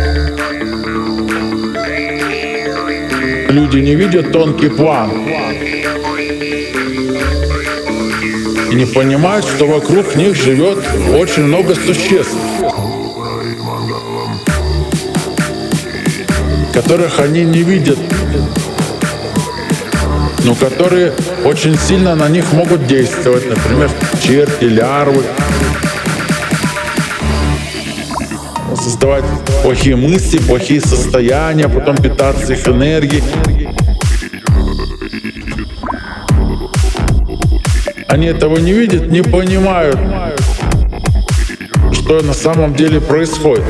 Люди не видят тонкий план и не понимают, что вокруг них живет очень много существ, которых они не видят, но которые очень сильно на них могут действовать, например, черти, лярвы, создавать плохие мысли, плохие состояния, потом питаться их энергией. Они этого не видят, не понимают, что на самом деле происходит.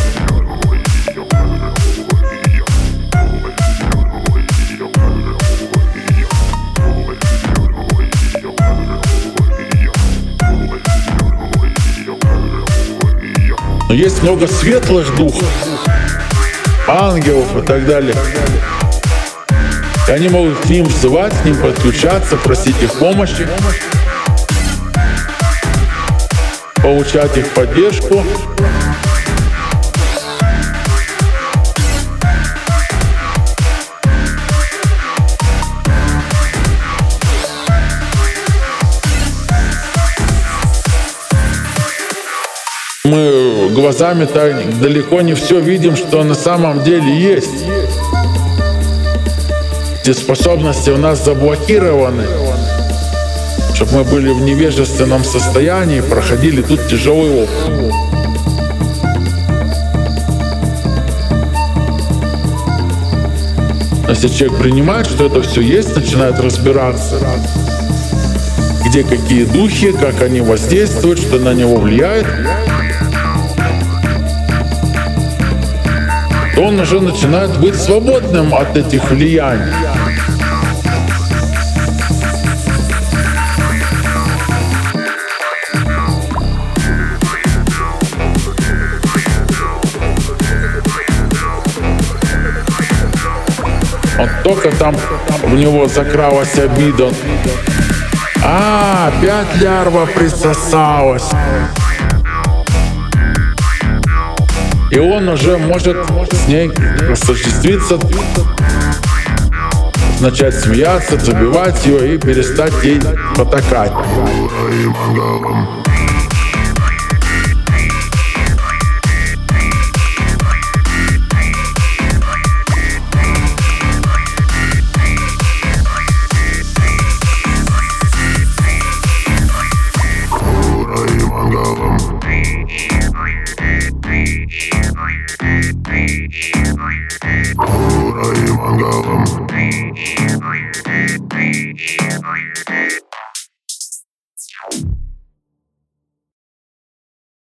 Но есть много светлых духов, ангелов и так далее. И они могут к ним взывать, к ним подключаться, просить их помощи, получать их поддержку. Мы глазами так далеко не все видим, что на самом деле есть. Эти способности у нас заблокированы, чтобы мы были в невежественном состоянии и проходили тут тяжелый опыт. Если человек принимает, что это все есть, начинает разбираться, где какие духи, как они воздействуют, что на него влияет, то он уже начинает быть свободным от этих влияний. Он только там в него закралась обида. Опять лярва присосалась. И он уже может с ней осуществиться, начать смеяться, забивать ее и перестать ей потакать. Мангалом.